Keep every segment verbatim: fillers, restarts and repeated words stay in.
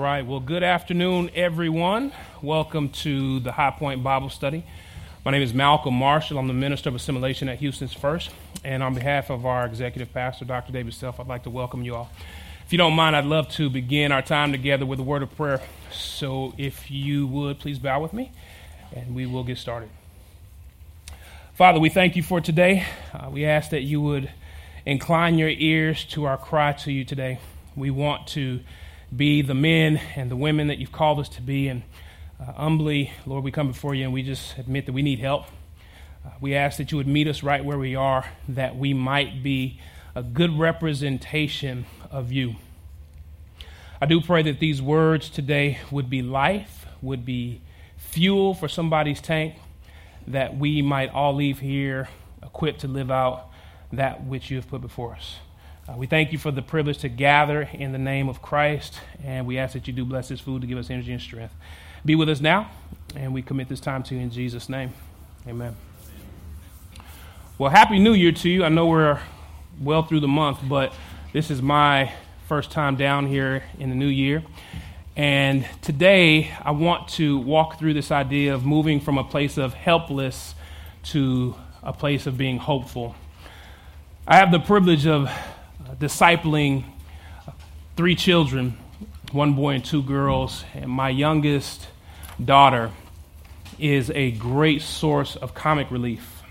right. Well, good afternoon, everyone. Welcome to the High Point Bible Study. My name is Malcolm Marshall. I'm the Minister of Assimilation at Houston's First. And on behalf of our Executive Pastor, Doctor David Self, I'd like to welcome you all. If you don't mind, I'd love to begin our time together with a word of prayer. So if you would, please bow with me, and we will get started. Father, we thank you for today. Uh, we ask that you would incline your ears to our cry to you today. We want to be the men and the women that you've called us to be. And uh, humbly, Lord, we come before you and we just admit that we need help. Uh, we ask that you would meet us right where we are, that we might be a good representation of you. I do pray that these words today would be life, would be fuel for somebody's tank, that we might all leave here equipped to live out that which you have put before us. Uh, we thank you for the privilege to gather in the name of Christ, and we ask that you do bless this food to give us energy and strength. Be with us now, and we commit this time to you in Jesus' name. Amen. Well, Happy New Year to you. I know we're well through the month, but this is my first time down here in the new year. And today, I want to walk through this idea of moving from a place of helpless to a place of being hopeful. I have the privilege of discipling three children, one boy and two girls, and my youngest daughter is a great source of comic relief.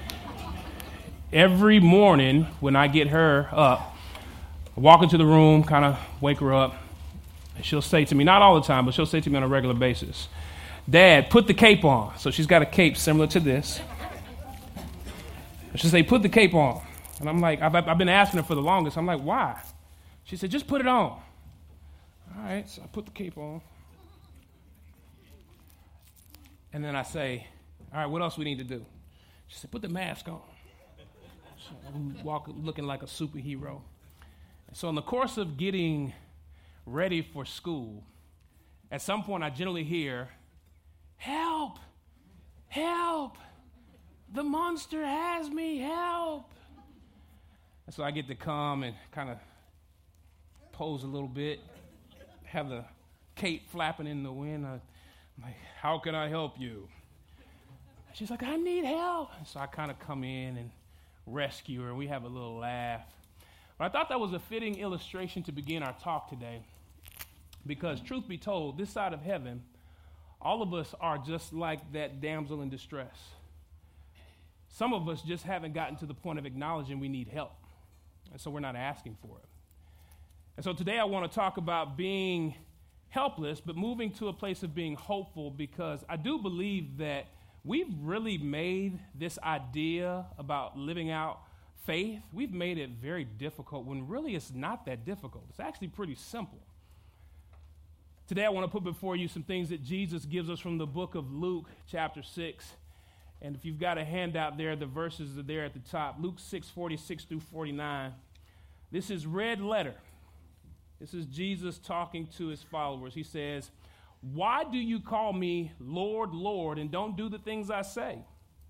Every morning when I get her up, I walk into the room, kind of wake her up, and she'll say to me, not all the time, but she'll say to me on a regular basis, "Dad, put the cape on." So she's got a cape similar to this. She'll say, "Put the cape on." And I'm like, I've, I've been asking her for the longest. I'm like, why? She said, "Just put it on." All right, so I put the cape on. And then I say, "All right, what else we need to do?" She said, "Put the mask on." So I'm walk, looking like a superhero. And so in the course of getting ready for school, at some point I generally hear, "Help! Help! The monster has me, help!" And so I get to come and kind of pose a little bit, have the cape flapping in the wind. I'm like, "How can I help you?" She's like, "I need help." And so I kind of come in and rescue her. We have a little laugh. But I thought that was a fitting illustration to begin our talk today, because truth be told, this side of heaven, all of us are just like that damsel in distress. Some of us just haven't gotten to the point of acknowledging we need help. And so we're not asking for it. And so today I want to talk about being helpless, but moving to a place of being hopeful, because I do believe that we've really made this idea about living out faith, we've made it very difficult when really it's not that difficult. It's actually pretty simple. Today I want to put before you some things that Jesus gives us from the book of Luke, chapter six. And if you've got a handout there, the verses are there at the top. Luke six, forty-six through forty-nine. This is red letter. This is Jesus talking to his followers. He says, "Why do you call me Lord, Lord, and don't do the things I say?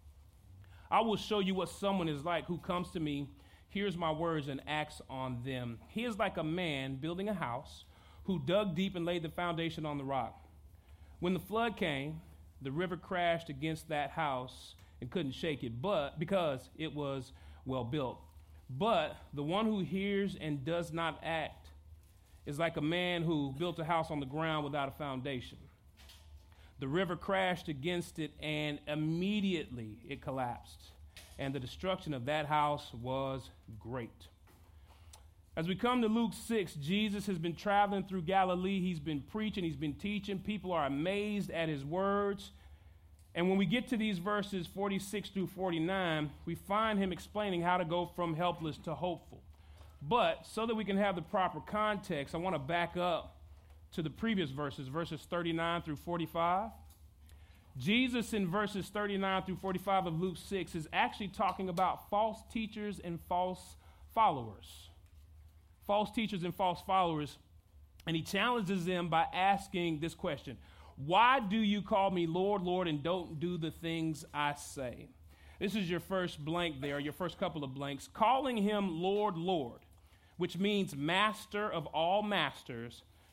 I will show you what someone is like who comes to me, hears my words, and acts on them. He is like a man building a house who dug deep and laid the foundation on the rock. When the flood came, the river crashed against that house and couldn't shake it, but because it was well built. But the one who hears and does not act is like a man who built a house on the ground without a foundation. The river crashed against it, and immediately it collapsed, and the destruction of that house was great." As we come to Luke six, Jesus has been traveling through Galilee. He's been preaching. He's been teaching. People are amazed at his words. And when we get to these verses forty-six through forty-nine, we find him explaining how to go from helpless to hopeful. But so that we can have the proper context, I want to back up to the previous verses, verses thirty-nine through forty-five. Jesus in verses thirty-nine through forty-five of Luke six is actually talking about false teachers and false followers. False teachers and false followers, and he challenges them by asking this question: "Why do you call me Lord, Lord, and don't do the things I say?" This is your first blank there, your first couple of blanks. Calling him Lord, Lord, which means master of all masters,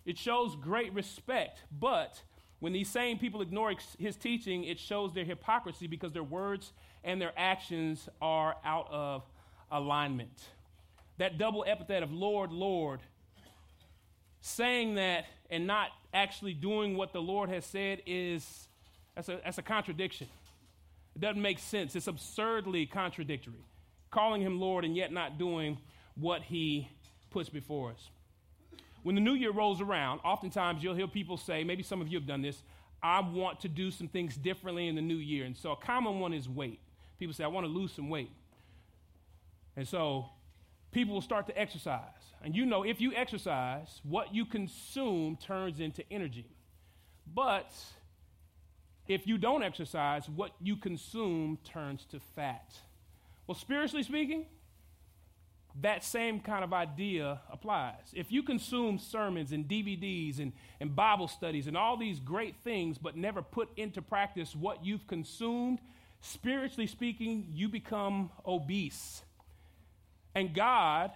It shows great respect, but when these same people ignore his teaching, it shows their hypocrisy because their words and their actions are out of alignment. That double epithet of Lord, Lord, saying that and not actually doing what the Lord has said is, that's a, that's a contradiction. It doesn't make sense. It's absurdly contradictory. Calling him Lord and yet not doing what he puts before us. When the new year rolls around, oftentimes you'll hear people say, maybe some of you have done this, I want to do some things differently in the new year. And so a common one is weight. People say, I want to lose some weight. And so people will start to exercise. And you know, if you exercise, what you consume turns into energy. But if you don't exercise, what you consume turns to fat. Well, spiritually speaking, that same kind of idea applies. If you consume sermons and D V Ds and, and Bible studies and all these great things, but never put into practice what you've consumed, spiritually speaking, you become obese. And God,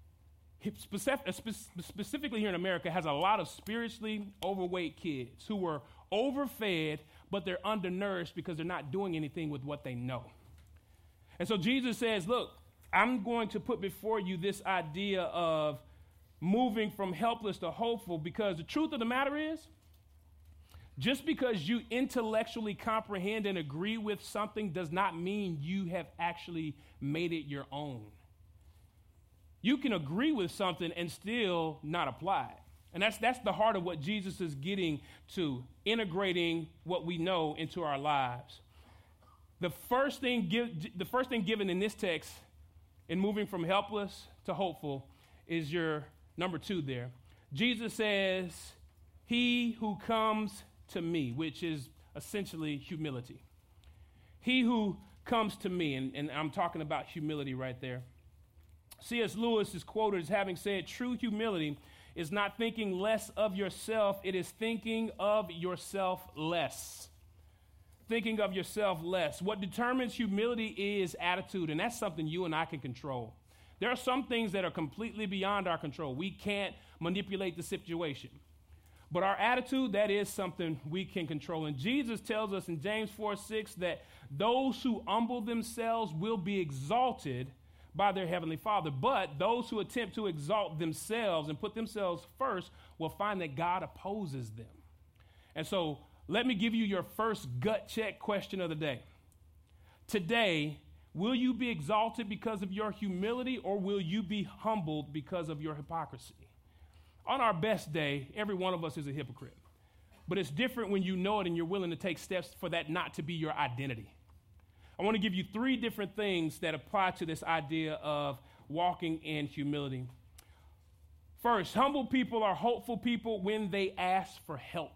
specifically here in America, has a lot of spiritually overweight kids who were overfed, but they're undernourished because they're not doing anything with what they know. And so Jesus says, look, I'm going to put before you this idea of moving from helpless to hopeful, because the truth of the matter is, just because you intellectually comprehend and agree with something does not mean you have actually made it your own. You can agree with something and still not apply it. And that's that's the heart of what Jesus is getting to, integrating what we know into our lives. The first thing give, the first thing given in this text in moving from helpless to hopeful is your number two there. Jesus says, he who comes to me, which is essentially humility. He who comes to me, and, and I'm talking about humility right there. C S Lewis is quoted as having said, true humility is not thinking less of yourself, it is thinking of yourself less. Thinking of yourself less. What determines humility is attitude, and that's something you and I can control. There are some things that are completely beyond our control. We can't manipulate the situation. But our attitude, that is something we can control. And Jesus tells us in James four six that those who humble themselves will be exalted by their heavenly Father. But those who attempt to exalt themselves and put themselves first will find that God opposes them. And so let me give you your first gut check question of the day. Today, will you be exalted because of your humility, or will you be humbled because of your hypocrisy? On our best day, every one of us is a hypocrite. But it's different when you know it and you're willing to take steps for that not to be your identity. I want to give you three different things that apply to this idea of walking in humility. First, humble people are hopeful people when they ask for help.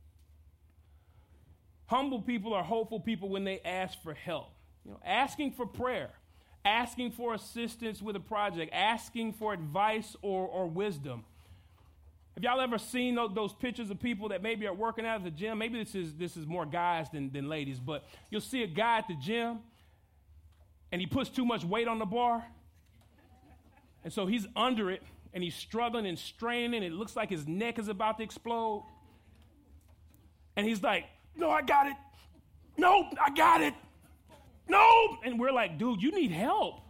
Humble people are hopeful people when they ask for help. You know, asking for prayer, asking for assistance with a project, asking for advice or, or wisdom. Have y'all ever seen those, those pictures of people that maybe are working out at the gym? Maybe this is this is more guys than, than ladies, but you'll see a guy at the gym and he puts too much weight on the bar. And so he's under it and he's struggling and straining. It looks like his neck is about to explode. And he's like, no, I got it. No, I got it. No. And we're like, dude, you need help.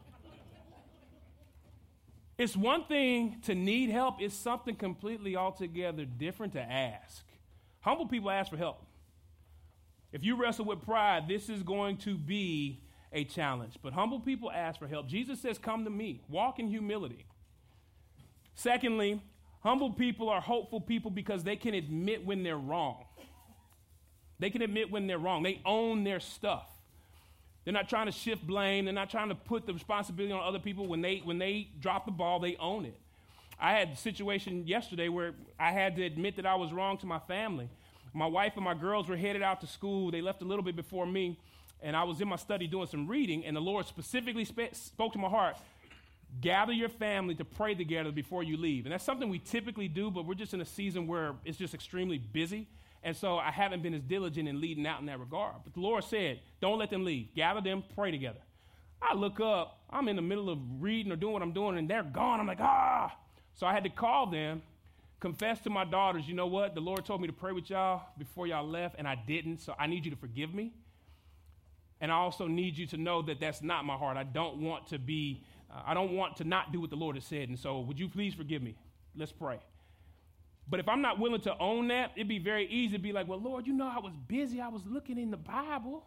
It's one thing to need help. It's something completely altogether different to ask. Humble people ask for help. If you wrestle with pride, this is going to be a challenge. But humble people ask for help. Jesus says, come to me. Walk in humility. Secondly, humble people are hopeful people because they can admit when they're wrong. They can admit when they're wrong. They own their stuff. They're not trying to shift blame. They're not trying to put the responsibility on other people. When they when they drop the ball, they own it. I had a situation yesterday where I had to admit that I was wrong to my family. My wife and my girls were headed out to school. They left a little bit before me, and I was in my study doing some reading, and the Lord specifically sp- spoke to my heart, gather your family to pray together before you leave. And that's something we typically do, but we're just in a season where it's just extremely busy. And so I haven't been as diligent in leading out in that regard. But the Lord said, don't let them leave. Gather them, pray together. I look up. I'm in the middle of reading or doing what I'm doing, and they're gone. I'm like, ah. So I had to call them confess to my daughters, you know what? The Lord told me to pray with y'all before y'all left, and I didn't, so I need you to forgive me. And I also need you to know that that's not my heart. I don't want to be, uh, I don't want to not do what the Lord has said, and so would you please forgive me? Let's pray. But if I'm not willing to own that, it'd be very easy to be like, well, Lord, you know I was busy. I was looking in the Bible.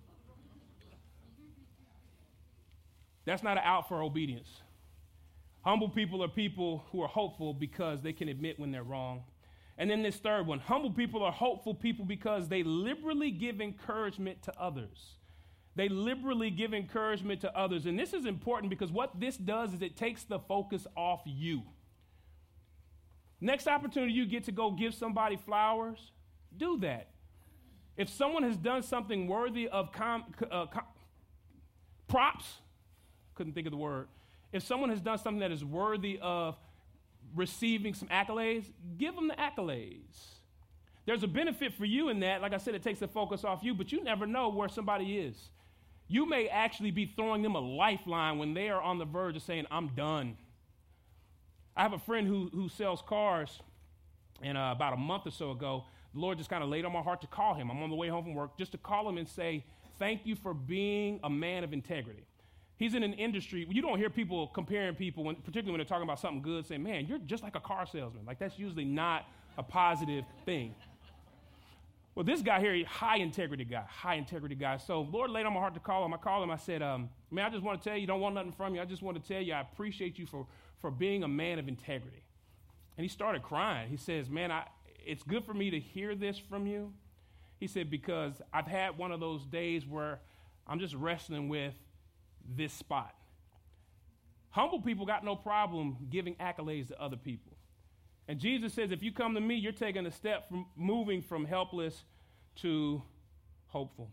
That's not an out for obedience. Humble people are people who are hopeful because they can admit when they're wrong. And then this third one, humble people are hopeful people because they liberally give encouragement to others. They liberally give encouragement to others. And this is important because what this does is it takes the focus off you. Next opportunity you get to go give somebody flowers, do that. If someone has done something worthy of com- uh, com- props, couldn't think of the word. If someone has done something that is worthy of receiving some accolades, give them the accolades. There's a benefit for you in that. Like I said, it takes the focus off you, but you never know where somebody is. You may actually be throwing them a lifeline when they are on the verge of saying, I'm done. I have a friend who, who sells cars, and uh, about a month or so ago, the Lord just kind of laid on my heart to call him. I'm on the way home from work, just to call him and say, thank you for being a man of integrity. He's in an industry, you don't hear people comparing people, when, particularly when they're talking about something good, saying, man, you're just like a car salesman. Like, that's usually not a positive thing. Well, this guy here, high integrity guy, high integrity guy. So Lord laid on my heart to call him. I called him. I said, um, man, I just want to tell you, don't want nothing from you. I just want to tell you I appreciate you for, for being a man of integrity. And he started crying. He says, man, I, it's good for me to hear this from you. He said, because I've had one of those days where I'm just wrestling with this spot. Humble people got no problem giving accolades to other people. And Jesus says, if you come to me, you're taking a step from moving from helpless to hopeful.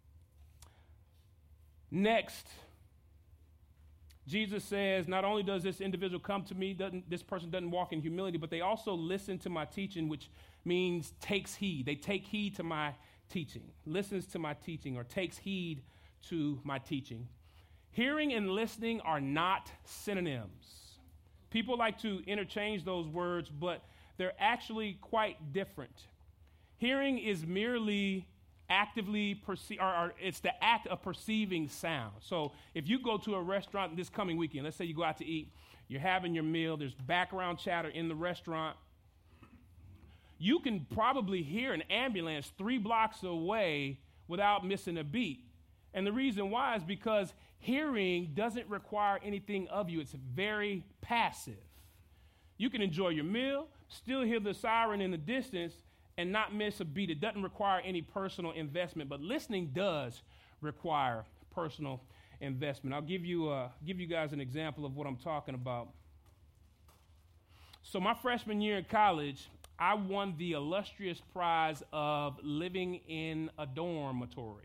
Next, Jesus says, not only does this individual come to me, doesn't, this person doesn't walk in humility, but they also listen to my teaching, which means takes heed. They take heed to my teaching, listens to my teaching, or takes heed to my teaching. Hearing and listening are not synonyms. People like to interchange those words, but they're actually quite different. Hearing is merely actively perceive, or, or it's the act of perceiving sound. So if you go to a restaurant this coming weekend, let's say you go out to eat, you're having your meal, there's background chatter in the restaurant. You can probably hear an ambulance three blocks away without missing a beat. And the reason why is because hearing doesn't require anything of you. It's very passive. You can enjoy your meal, still hear the siren in the distance, and not miss a beat. It doesn't require any personal investment, but listening does require personal investment. I'll give you, uh, give you guys an example of what I'm talking about. So my freshman year in college, I won the illustrious prize of living in a dormitory.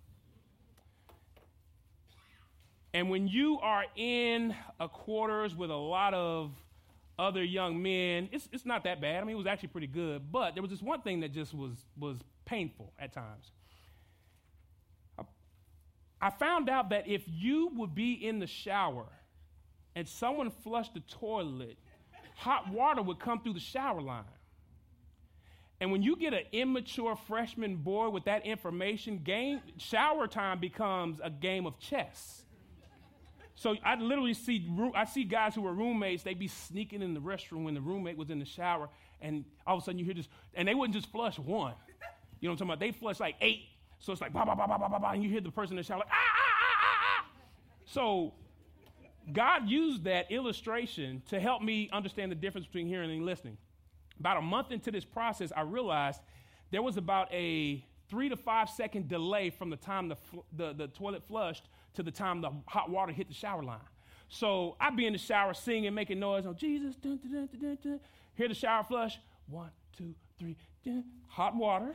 And when you are in a quarters with a lot of other young men, it's it's not that bad. I mean, it was actually pretty good. But there was this one thing that just was, was painful at times. I, I found out that if you would be in the shower and someone flushed the toilet, hot water would come through the shower line. And when you get an immature freshman boy with that information, game shower time becomes a game of chess. So I literally see I see guys who were roommates, they'd be sneaking in the restroom when the roommate was in the shower, and all of a sudden you hear this, and they wouldn't just flush one. You know what I'm talking about? They flush like eight. So it's like, bah, bah, bah, bah, bah, bah, bah, and you hear the person in the shower like, ah, ah, ah, ah, ah. So God used that illustration to help me understand the difference between hearing and listening. About a month into this process, I realized there was about a three to five second delay from the time the, fl- the, the toilet flushed to the time the hot water hit the shower line. So I'd be in the shower singing, making noise, oh, Jesus, dun, dun, dun, dun, dun. Hear the shower flush, one, two, three, dun. Hot water.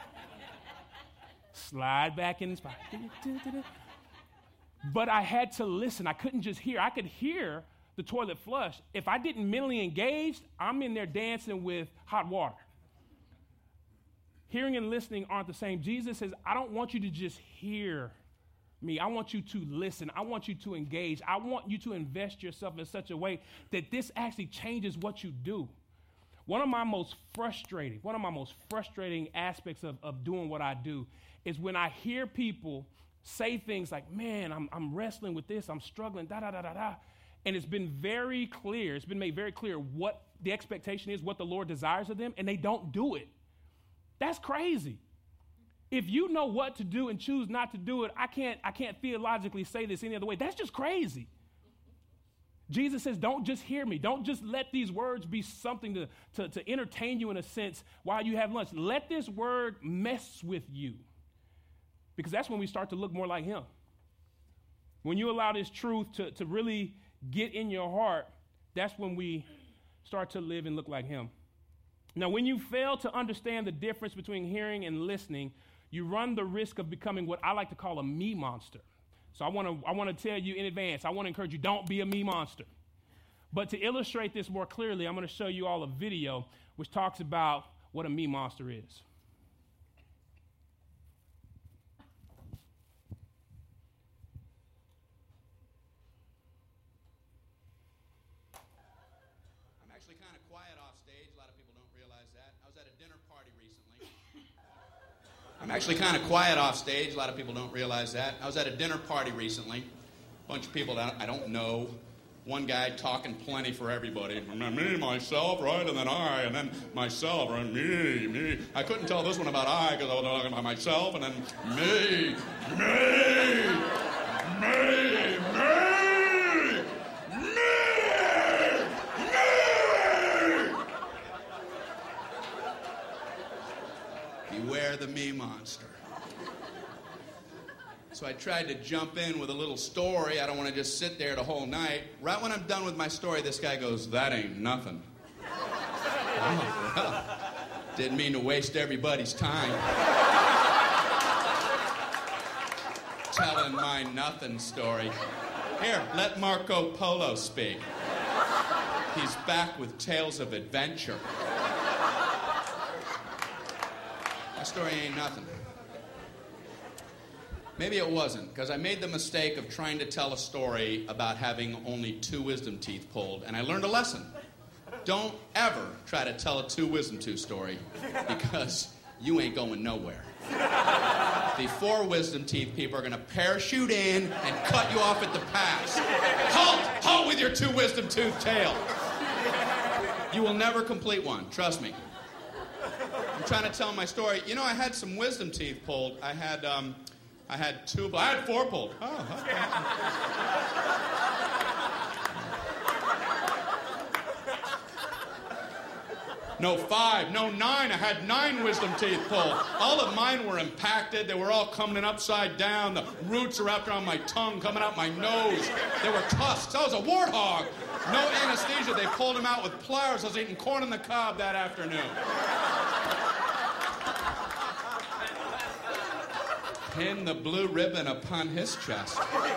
Slide back in the spot. Dun, dun, dun, dun. But I had to listen. I couldn't just hear. I could hear the toilet flush. If I didn't mentally engage, I'm in there dancing with hot water. Hearing and listening aren't the same. Jesus says, I don't want you to just hear me. I want you to listen. I want you to engage. I want you to invest yourself in such a way that this actually changes what you do. One of my most frustrating, one of my most frustrating aspects of, of doing what I do is when I hear people say things like, man, I'm, I'm wrestling with this, I'm struggling, da, da, da, da, da. And it's been very clear, it's been made very clear what the expectation is, what the Lord desires of them, and they don't do it. That's crazy. If you know what to do and choose not to do it, I can't, I can't theologically say this any other way. That's just crazy. Jesus says, don't just hear me. Don't just let these words be something to, to, to entertain you in a sense while you have lunch. Let this word mess with you. Because that's when we start to look more like him. When you allow this truth to, to really get in your heart, that's when we start to live and look like him. Now, when you fail to understand the difference between hearing and listening, you run the risk of becoming what I like to call a me monster. So I want to I want to tell you in advance, I want to encourage you, don't be a me monster. But to illustrate this more clearly, I'm going to show you all a video which talks about what a me monster is. I'm actually kind of quiet off stage. A lot of people don't realize that. I was at a dinner party recently. I'm actually kind of quiet off stage. A lot of people don't realize that. I was at a dinner party recently. A bunch of people that I don't know. One guy talking plenty for everybody. Me, myself, right, and then I, and then myself, right, me, me. I couldn't tell this one about I because I was talking about myself, and then me, me, me, me, me, me. Beware the me monster. So I tried to jump in with a little story. I don't want to just sit there the whole night. Right when I'm done with my story, this guy goes, that ain't nothing. Oh, well, didn't mean to waste everybody's time. Telling my nothing story. Here, let Marco Polo speak. He's back with tales of adventure. My story ain't nothing. Maybe it wasn't, because I made the mistake of trying to tell a story about having only two wisdom teeth pulled, and I learned a lesson. Don't ever try to tell a two wisdom tooth story, because you ain't going nowhere. The four wisdom teeth people are going to parachute in and cut you off at the pass. Halt! Halt with your two wisdom tooth tail. You will never complete one, trust me. I'm trying to tell my story. You know, I had some wisdom teeth pulled. I had, um... I had two, I had four pulled. Oh, okay. No, five, no, nine. I had nine wisdom teeth pulled. All of mine were impacted. They were all coming upside down. The roots are wrapped around my tongue, coming out my nose. They were tusks. I was a warthog. No anesthesia. They pulled them out with pliers. I was eating corn on the cob that afternoon. Pin the blue ribbon upon his chest.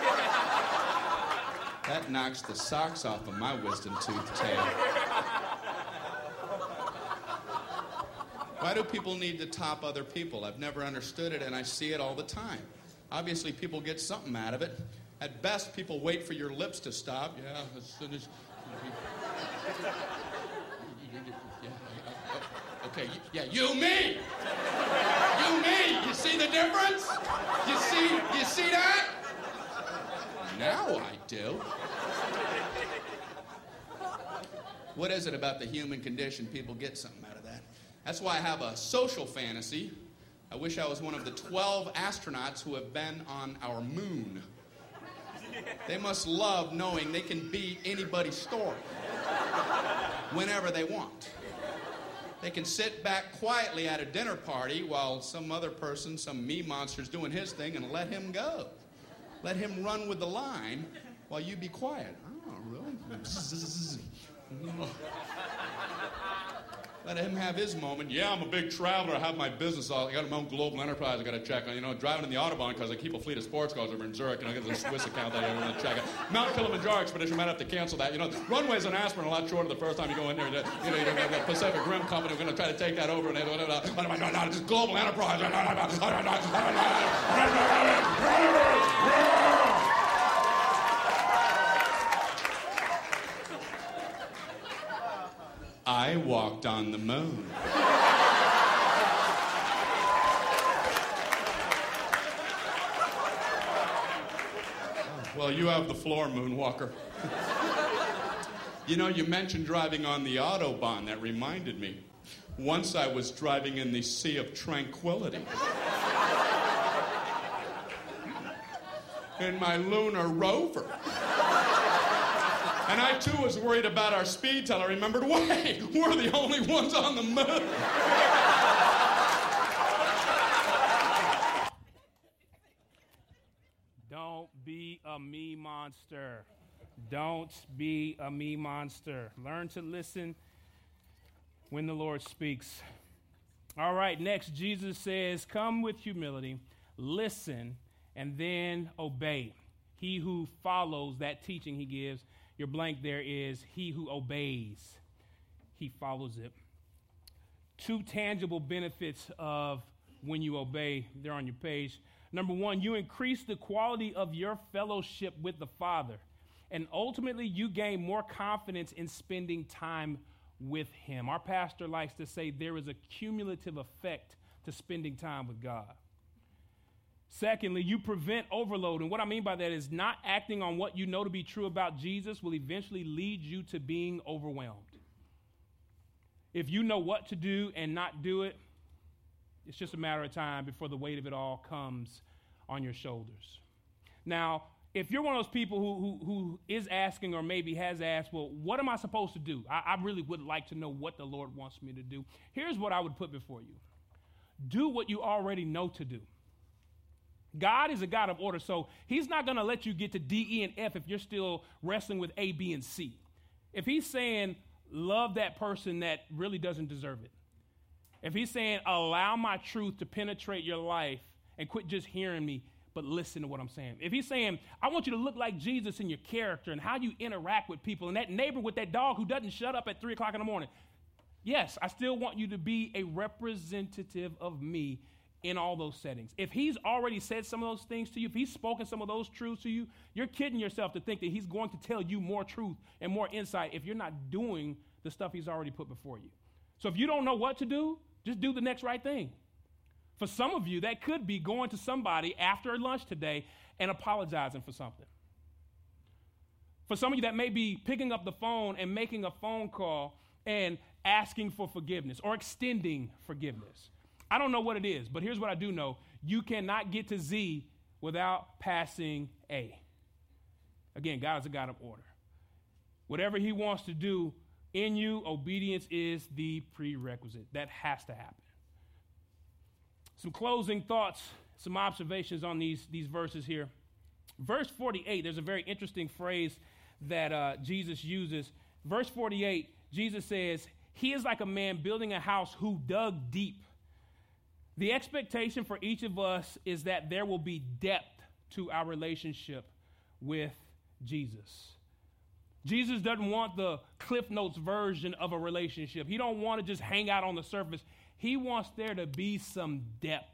That knocks the socks off of my wisdom tooth tail. Why do people need to top other people? I've never understood it, and I see it all the time. Obviously, people get something out of it. At best, people wait for your lips to stop. Yeah, as soon as... Okay, yeah, you, me! You, me! You see the difference? You see, you see that? Now I do. What is it about the human condition? People get something out of that. That's why I have a social fantasy. I wish I was one of the twelve astronauts who have been on our moon. They must love knowing they can be anybody's story whenever they want. They can sit back quietly at a dinner party while some other person, some me monster's doing his thing, and let him go. Let him run with the line while you be quiet. Oh, really? Let him have his moment. Yeah, I'm a big traveler. I have my business. I got my own global enterprise I got to check on. You know, driving in the Autobahn because I keep a fleet of sports cars over in Zurich, and I got a Swiss account that I want to check out. Mount Kilimanjaro expedition, might have to cancel that. You know, runways in Aspen are a lot shorter the first time you go in there. You know, you know the Pacific Rim Company, we're going to try to take that over. And they no, no, no, no, no, this global enterprise. I I walked on the moon. Well, you have the floor, Moonwalker. You know, you mentioned driving on the Autobahn. That reminded me. Once I was driving in the Sea of Tranquility. In my lunar rover. And I, too, was worried about our speed till I remembered, wait, we're the only ones on the moon. Don't be a me monster. Don't be a me monster. Learn to listen when the Lord speaks. All right, next, Jesus says, come with humility, listen, and then obey. He who follows that teaching he gives, your blank there is he who obeys. He follows it. Two tangible benefits of when you obey, they're on your page. Number one, you increase the quality of your fellowship with the Father. And ultimately, you gain more confidence in spending time with him. Our pastor likes to say there is a cumulative effect to spending time with God. Secondly, you prevent overload. And what I mean by that is not acting on what you know to be true about Jesus will eventually lead you to being overwhelmed. If you know what to do and not do it, it's just a matter of time before the weight of it all comes on your shoulders. Now, if you're one of those people who, who, who is asking or maybe has asked, well, what am I supposed to do? I, I really would like to know what the Lord wants me to do. Here's what I would put before you. Do what you already know to do. God is a God of order, so he's not going to let you get to D, E, and F if you're still wrestling with A, B, and C. If he's saying, love that person that really doesn't deserve it. If he's saying, allow my truth to penetrate your life and quit just hearing me, but listen to what I'm saying. If he's saying, I want you to look like Jesus in your character and how you interact with people, and that neighbor with that dog who doesn't shut up at three o'clock in the morning, yes, I still want you to be a representative of me in all those settings. If he's already said some of those things to you, if he's spoken some of those truths to you, you're kidding yourself to think that he's going to tell you more truth and more insight if you're not doing the stuff he's already put before you. So if you don't know what to do, just do the next right thing. For some of you, that could be going to somebody after lunch today and apologizing for something. For some of you, that may be picking up the phone and making a phone call and asking for forgiveness or extending forgiveness. I don't know what it is, but here's what I do know. You cannot get to Z without passing A. Again, God is a God of order. Whatever he wants to do in you, obedience is the prerequisite. That has to happen. Some closing thoughts, some observations on these, these verses here. Verse forty-eight, there's a very interesting phrase that uh, Jesus uses. Verse forty-eight, Jesus says, he is like a man building a house who dug deep. The expectation for each of us is that there will be depth to our relationship with Jesus. Jesus doesn't want the Cliff Notes version of a relationship. He don't want to just hang out on the surface. He wants there to be some depth.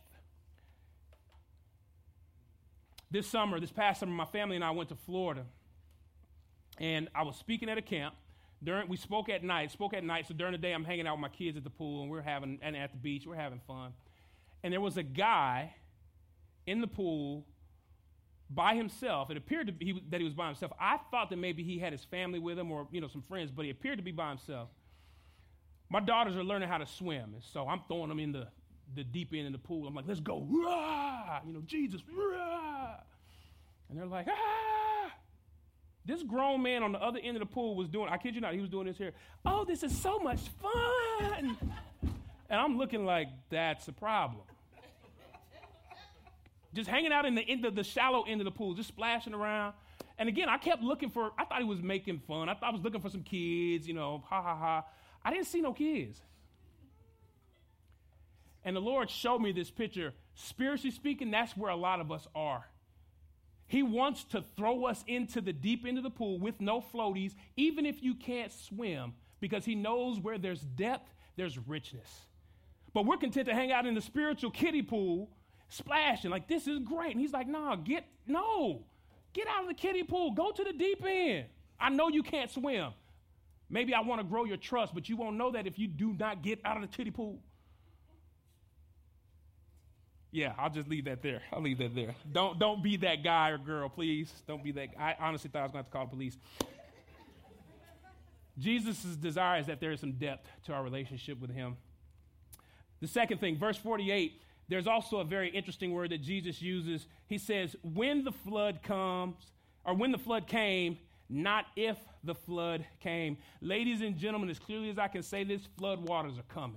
This summer, this past summer, my family and I went to Florida. And I was speaking at a camp. During we spoke at night, spoke at night. So during the day, I'm hanging out with my kids at the pool, and we're having and at the beach, we're having fun. And there was a guy in the pool by himself. It appeared to be he, that he was by himself. I thought that maybe he had his family with him or, you know, some friends, but he appeared to be by himself. My daughters are learning how to swim, and so I'm throwing them in the, the deep end of the pool. I'm like, let's go. Rah! You know, Jesus. Rah! And they're like, ah. This grown man on the other end of the pool was doing, I kid you not, he was doing this here. Oh, this is so much fun. And I'm looking like, that's a problem. Just hanging out in the end of the shallow end of the pool, just splashing around. And again, I kept looking for, I thought he was making fun. I thought I was looking for some kids, you know, ha, ha, ha. I didn't see no kids. And the Lord showed me this picture. Spiritually speaking, that's where a lot of us are. He wants to throw us into the deep end of the pool with no floaties, even if you can't swim, because he knows where there's depth, there's richness. But we're content to hang out in the spiritual kiddie pool, splashing, like, this is great. And he's like, nah, get, no, get out of the kiddie pool. Go to the deep end. I know you can't swim. Maybe I want to grow your trust, but you won't know that if you do not get out of the kiddie pool. Yeah, I'll just leave that there. I'll leave that there. Don't don't be that guy or girl, please. Don't be that. I honestly thought I was going to have to call the police. Jesus' desire is that there is some depth to our relationship with him. The second thing, verse forty-eight, there's also a very interesting word that Jesus uses. He says, when the flood comes, or when the flood came, not if the flood came. Ladies and gentlemen, as clearly as I can say this, flood waters are coming.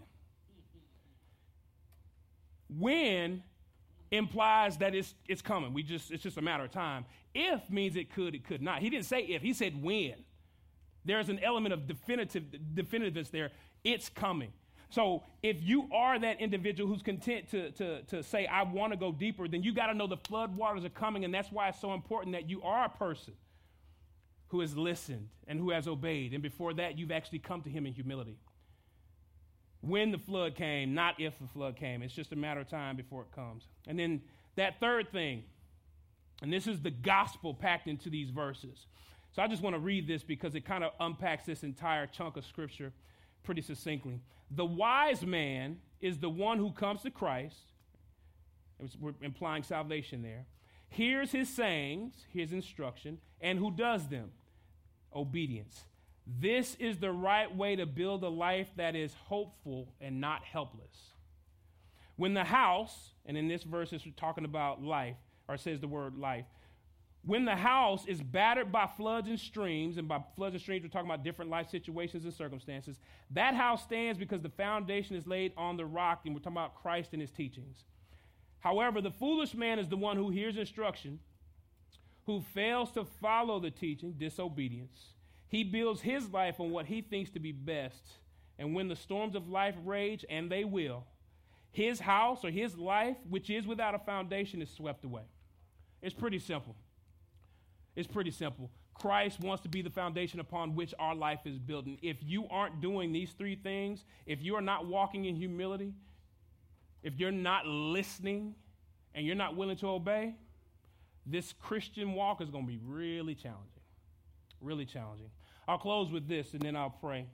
When implies that it's it's coming. We just it's just a matter of time. If means it could, it could not. He didn't say if, he said when. There's an element of definitive definitiveness there. It's coming. So if you are that individual who's content to, to, to say, I want to go deeper, then you got to know the flood waters are coming, and that's why it's so important that you are a person who has listened and who has obeyed. And before that, you've actually come to him in humility. When the flood came, not if the flood came. It's just a matter of time before it comes. And then that third thing, and this is the gospel packed into these verses. So I just want to read this because it kind of unpacks this entire chunk of scripture pretty succinctly. The wise man is the one who comes to Christ. We're implying salvation there. Hears his sayings, his instruction, and who does them? Obedience. This is the right way to build a life that is hopeful and not helpless. When the house, and in this verse it's talking about life, or it says the word life. When the house is battered by floods and streams, and by floods and streams we're talking about different life situations and circumstances, that house stands because the foundation is laid on the rock, and we're talking about Christ and his teachings. However, the foolish man is the one who hears instruction, who fails to follow the teaching, disobedience. He builds his life on what he thinks to be best. And when the storms of life rage, and they will, his house or his life, which is without a foundation, is swept away. It's pretty simple. It's pretty simple. Christ wants to be the foundation upon which our life is built. And if you aren't doing these three things, if you are not walking in humility, if you're not listening, and you're not willing to obey, this Christian walk is going to be really challenging. Really challenging. I'll close with this, and then I'll pray.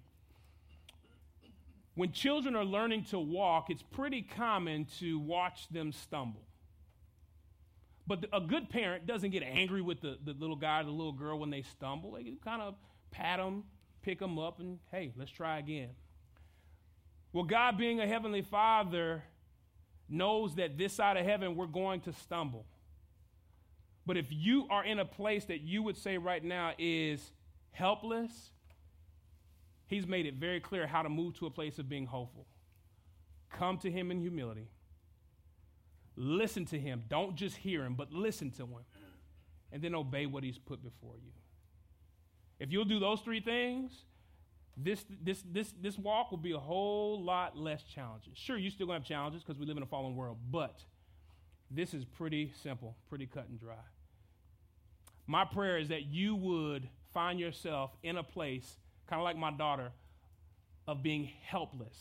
When children are learning to walk, it's pretty common to watch them stumble. But a good parent doesn't get angry with the, the little guy or the little girl when they stumble. They kind of pat them, pick them up, and hey, let's try again. Well, God, being a heavenly Father, knows that this side of heaven we're going to stumble. But if you are in a place that you would say right now is helpless, he's made it very clear how to move to a place of being hopeful. Come to him in humility. Listen to him. Don't just hear him, but listen to him. And then obey what he's put before you. If you'll do those three things, this this this this walk will be a whole lot less challenging. Sure, you're still going to have challenges because we live in a fallen world, but this is pretty simple, pretty cut and dry. My prayer is that you would find yourself in a place, kind of like my daughter, of being helpless,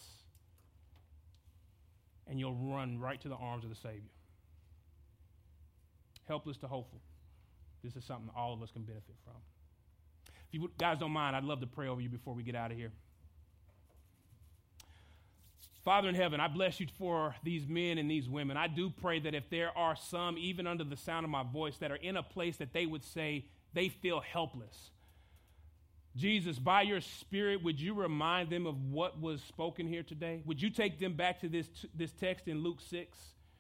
and you'll run right to the arms of the Savior. Helpless to hopeful. This is something all of us can benefit from. If you guys don't mind, I'd love to pray over you before we get out of here. Father in heaven, I bless you for these men and these women. I do pray that if there are some, even under the sound of my voice, that are in a place that they would say they feel helpless. Jesus, by your Spirit, would you remind them of what was spoken here today? Would you take them back to this, this text in Luke six?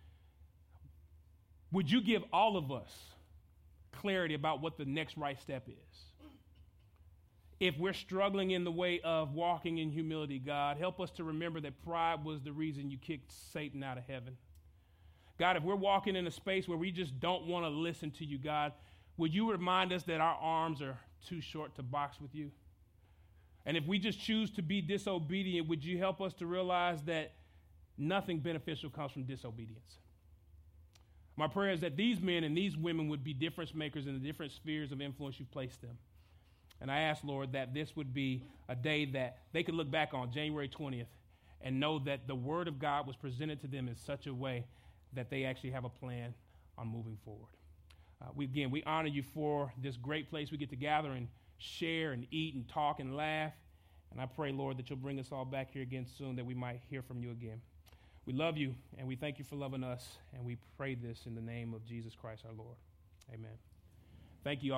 Would you give all of us clarity about what the next right step is? If we're struggling in the way of walking in humility, God, help us to remember that pride was the reason you kicked Satan out of heaven. God, if we're walking in a space where we just don't want to listen to you, God, would you remind us that our arms are too short to box with you? And if we just choose to be disobedient, would you help us to realize that nothing beneficial comes from disobedience? My prayer is that these men and these women would be difference makers in the different spheres of influence you've placed them. And I ask, Lord, that this would be a day that they could look back on, January twentieth, and know that the Word of God was presented to them in such a way that they actually have a plan on moving forward. Uh, we again, we honor you for this great place we get to gather and share and eat and talk and laugh. And I pray, Lord, that you'll bring us all back here again soon, that we might hear from you again. We love you, and we thank you for loving us, and we pray this in the name of Jesus Christ our Lord. Amen. Thank you all.